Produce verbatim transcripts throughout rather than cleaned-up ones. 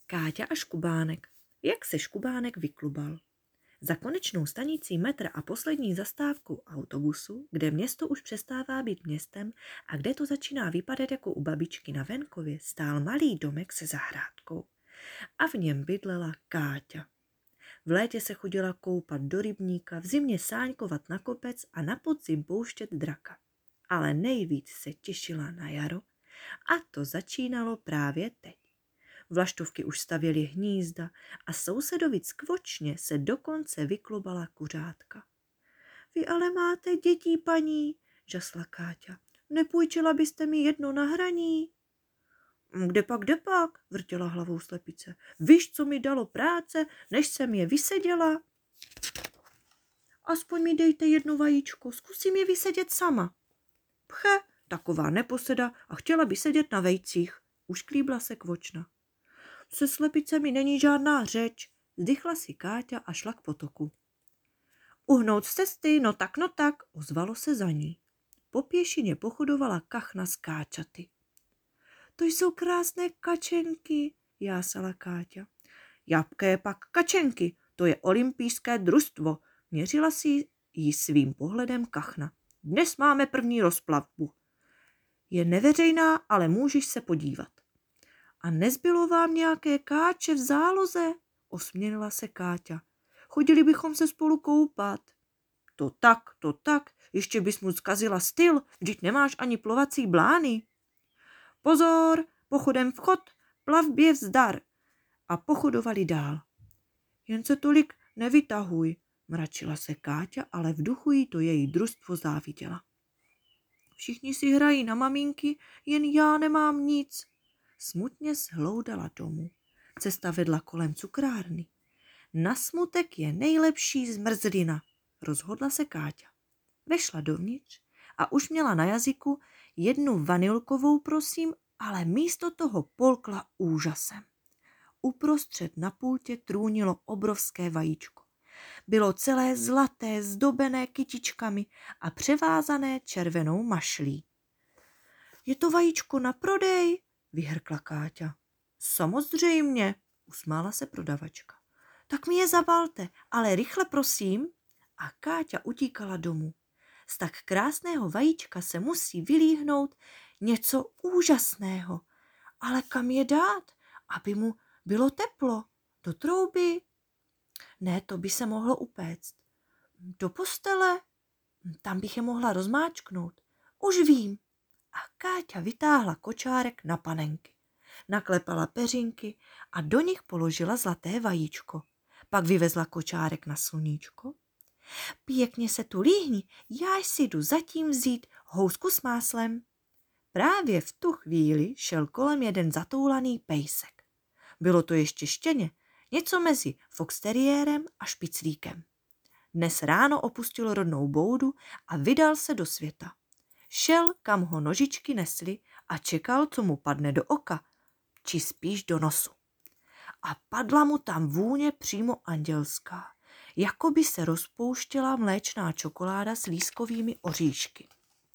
Káťa a Škubánek. Jak se Škubánek vyklubal. Za konečnou stanicí metra a poslední zastávkou autobusu, kde město už přestává být městem a kde to začíná vypadat jako u babičky na venkově, stál malý domek se zahrádkou. A v něm bydlela Káťa. V létě se chodila koupat do rybníka, v zimě sáňkovat na kopec a na podzim pouštět draka. Ale nejvíc se těšila na jaro a to začínalo právě teď. Vlaštovky už stavěly hnízda a sousedovi skvočně se dokonce vyklubala kuřátka. Vy ale máte dětí, paní, žasla Káťa. Nepůjčila byste mi jedno na hraní? Kde pak, kde pak, vrtěla hlavou slepice. Víš, co mi dalo práce, než jsem je vyseděla? Aspoň mi dejte jedno vajíčko, zkusím je vysedět sama. Pche, taková neposeda a chtěla by sedět na vejcích, ušklíbla se kvočna. Se slepicemi není žádná řeč, vzdychla si Káťa a šla k potoku. Uhnout z cesty, no tak, no tak, ozvalo se za ní. Po pěšině pochodovala kachna s káčaty. To jsou krásné kačenky, jásala Káťa. Jaké pak kačenky, to je olympijské družstvo, měřila si jí svým pohledem kachna. Dnes máme první rozplavbu. Je neveřejná, ale můžeš se podívat. A nezbylo vám nějaké káče v záloze? Osměnila se Káťa. Chodili bychom se spolu koupat. To tak, to tak, ještě bys mu zkazila styl, vždyť nemáš ani plovací blány. Pozor, pochodem vchod, plavbě vzdar. A pochodovali dál. Jen se tolik nevytahuj, mračila se Káťa, ale v duchu jí to její družstvo záviděla. Všichni si hrají na maminky, jen já nemám nic. Smutně shloudala domů. Cesta vedla kolem cukrárny. Na smutek je nejlepší zmrzlina, rozhodla se Káťa. Vešla dovnitř a už měla na jazyku jednu vanilkovou, prosím, ale místo toho polkla úžasem. Uprostřed na pultě trůnilo obrovské vajíčko. Bylo celé zlaté, zdobené kytičkami a převázané červenou mašlí. Je to vajíčko na prodej? Vyhrkla Káťa. Samozřejmě, usmála se prodavačka. Tak mi je zabalte, ale rychle prosím. A Káťa utíkala domů. Z tak krásného vajíčka se musí vylíhnout něco úžasného. Ale kam je dát, aby mu bylo teplo? Do trouby? Ne, to by se mohlo upéct. Do postele? Tam bych je mohla rozmáčknout. Už vím. A Káťa vytáhla kočárek na panenky. Naklepala peřinky a do nich položila zlaté vajíčko. Pak vyvezla kočárek na sluníčko. Pěkně se tu líhni, já si jdu zatím vzít housku s máslem. Právě v tu chvíli šel kolem jeden zatoulaný pejsek. Bylo to ještě štěně, něco mezi foxteriérem a špiclíkem. Dnes ráno opustil rodnou boudu a vydal se do světa. Šel, kam ho nožičky nesly a čekal, co mu padne do oka, či spíš do nosu. A padla mu tam vůně přímo andělská, jako by se rozpouštěla mléčná čokoláda s lískovými oříšky.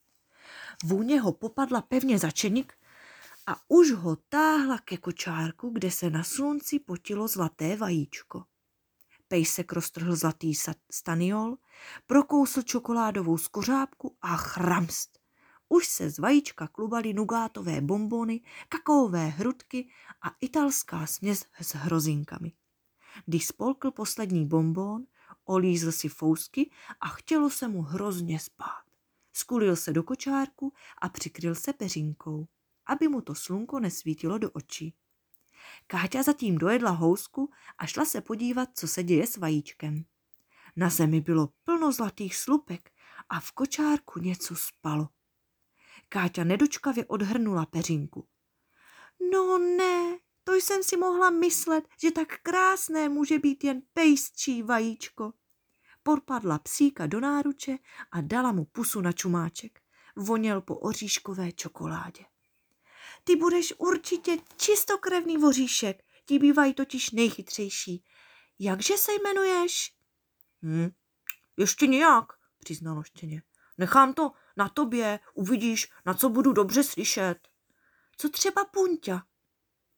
Vůně ho popadla pevně za čenik a už ho táhla ke kočárku, kde se na slunci potilo zlaté vajíčko. Pejsek roztrhl zlatý staniol, prokousl čokoládovou skořápku a chramst. Už se z vajíčka klubaly nugátové bonbony, kakaové hrudky a italská směs s hrozinkami. Když spolkl poslední bonbon, olízl si fousky a chtělo se mu hrozně spát. Skulil se do kočárku a přikryl se peřinkou, aby mu to slunko nesvítilo do očí. Káťa zatím dojedla housku a šla se podívat, co se děje s vajíčkem. Na zemi bylo plno zlatých slupek a v kočárku něco spalo. Káťa nedočkavě odhrnula peřinku. No ne, to jsem si mohla myslet, že tak krásné může být jen pejsčí vajíčko. Podpadla psíka do náruče a dala mu pusu na čumáček. Voněl po oříškové čokoládě. Ty budeš určitě čistokrevný voříšek, ti bývají totiž nejchytřejší. Jakže se jmenuješ? Hm, ještě nějak, přiznalo štěně. Nechám to na tobě, uvidíš, na co budu dobře slyšet. Co třeba Punťa?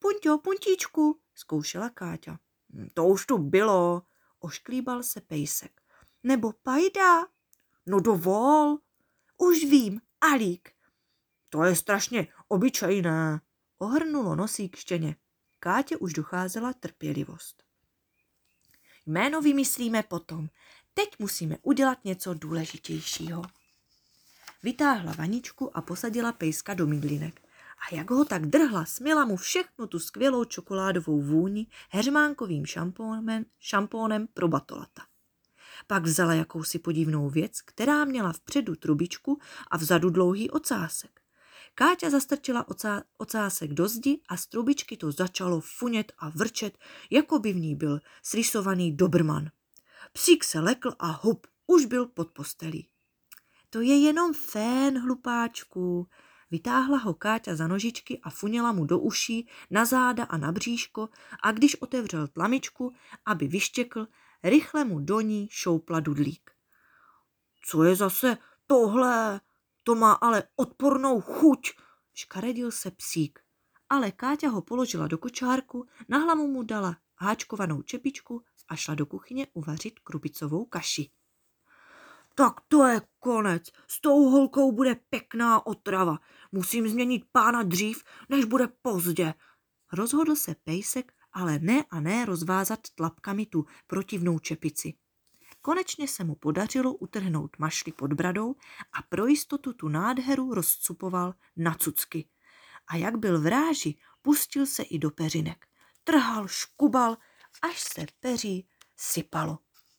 Punťo, puntíčku, zkoušela Káťa. To už tu bylo, ošklíbal se pejsek. Nebo pajda? No dovol. Už vím, Alík. To je strašně obyčejné, ohrnulo nosík štěně. Kátě už docházela trpělivost. Jméno vymyslíme potom. Teď musíme udělat něco důležitějšího. Vytáhla vaničku a posadila pejska do mydlinek. A jak ho tak drhla, směla mu všechnu tu skvělou čokoládovou vůni heřmánkovým šampónem, šampónem pro batolata. Pak vzala jakousi podivnou věc, která měla vpředu trubičku a vzadu dlouhý ocásek. Káťa zastrčila ocá, ocásek do zdi a z trubičky to začalo funět a vrčet, jako by v ní byl srýsovaný dobrman. Psík se lekl a hup, už byl pod postelí. To je jenom fén, hlupáčku. Vytáhla ho Káťa za nožičky a funěla mu do uší, na záda a na bříško a když otevřel tlamičku, aby vyštěkl, rychle mu do ní šoupla dudlík. Co je zase tohle? To má ale odpornou chuť, škaredil se psík. Ale Káťa ho položila do kočárku, na hlavu mu dala háčkovanou čepičku a šla do kuchyně uvařit krupicovou kaši. Tak to je konec, s tou holkou bude pěkná otrava. Musím změnit pána dřív, než bude pozdě. Rozhodl se pejsek, ale ne a ne rozvázat tlapkami tu protivnou čepici. Konečně se mu podařilo utrhnout mašli pod bradou a pro jistotu tu nádheru rozcupoval na cucky. A jak byl v ráži, pustil se i do peřinek. Trhal, škubal, až se peří sypalo.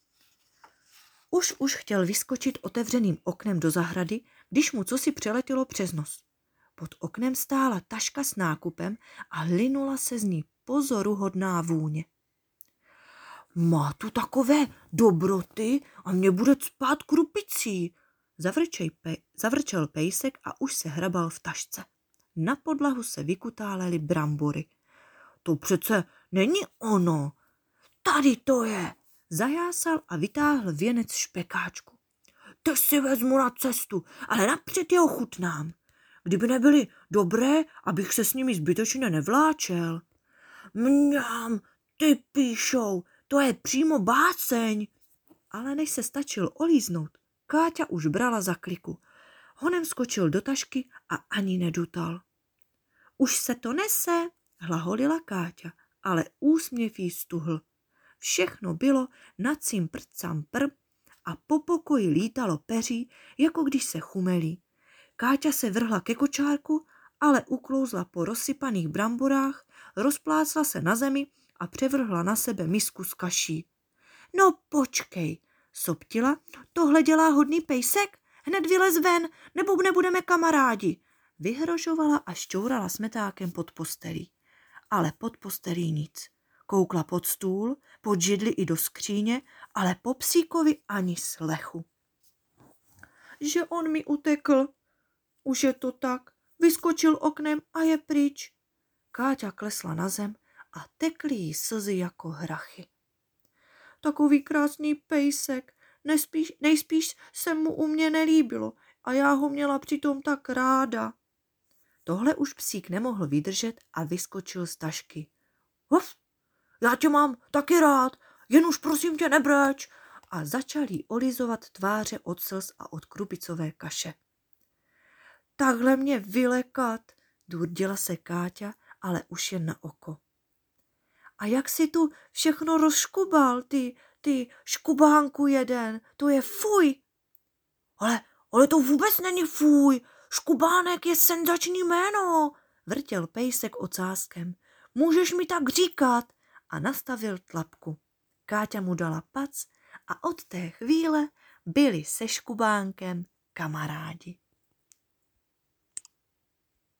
Už už chtěl vyskočit otevřeným oknem do zahrady, když mu cosi přeletělo přes nos. Pod oknem stála taška s nákupem a linula se z ní pozoruhodná vůně. Má tu takové dobroty a mě bude cpát krupicí, Zavrčej, zavrčel pejsek a už se hrabal v tašce. Na podlahu se vykutálely brambory. To přece není ono. Tady to je. Zajásal a vytáhl věnec špekáčku. Teď si vezmu na cestu, ale napřed je ochutnám. Kdyby nebyly dobré, abych se s nimi zbytečně nevláčel. Mňam, ty píšou, to je přímo báseň. Ale než se stačil olíznout, Káťa už brala za kliku. Honem skočil do tašky a ani nedutal. Už se to nese, hlaholila Káťa, ale úsměv jí stuhl. Všechno bylo na cimpr campr a po pokoji lítalo peří, jako když se chumelí. Káťa se vrhla ke kočárku, ale uklouzla po rozsypaných bramborách, rozplácla se na zemi a převrhla na sebe misku s kaší. No počkej, soptila, tohle dělá hodný pejsek? Hned vylez ven, nebo nebudeme kamarádi. Vyhrožovala a šťourala smetákem pod postelí. Ale pod postelí nic. Koukla pod stůl, pod židli i do skříně, ale po psíkovi ani slechu. Že on mi utekl. Už je to tak. Vyskočil oknem a je pryč. Káťa klesla na zem a tekly jí slzy jako hrachy. Takový krásný pejsek, nespíš, nejspíš se mu u mě nelíbilo a já ho měla přitom tak ráda. Tohle už psík nemohl vydržet a vyskočil z tašky. Huf, já tě mám taky rád, jen už prosím tě nebreč. A začal jí olizovat tváře od slz a od krupicové kaše. Takhle mě vylekat, durdila se Káťa, ale už jen na oko. A jak si tu všechno rozškubal, ty, ty škubánku jeden, to je fuj. Ale, ale to vůbec není fuj, škubánek je senzační jméno, vrtěl pejsek ocáskem. Můžeš mi tak říkat? A nastavil tlapku. Káťa mu dala pac a od té chvíle byli se škubánkem kamarádi.